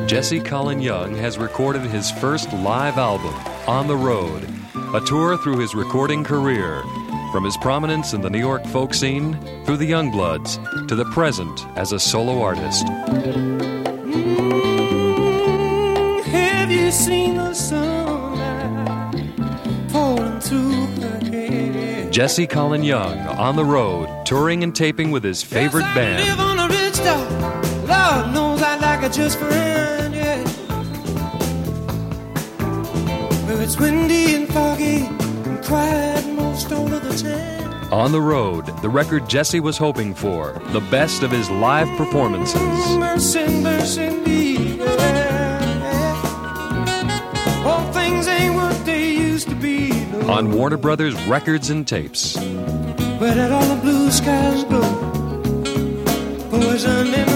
Jesse Colin Young has recorded his first live album, On the Road, a tour through his recording career, from his prominence in the New York folk scene, through the Youngbloods, to the present as a solo artist. Have you seen the sunlight pouring through her hair? Jesse Colin Young, On the Road, touring and taping with his favorite band. Live on a rich dog. Lord knows I'd like a just friend, yeah. Where it's windy and foggy and quiet most all of the time. On the Road, the record Jesse was hoping for, the best of his live performances. Mercy, mercy me, yeah. All things ain't what they used to be, no. On Warner Brothers Records and Tapes. Where did all the blue skies go? Poison in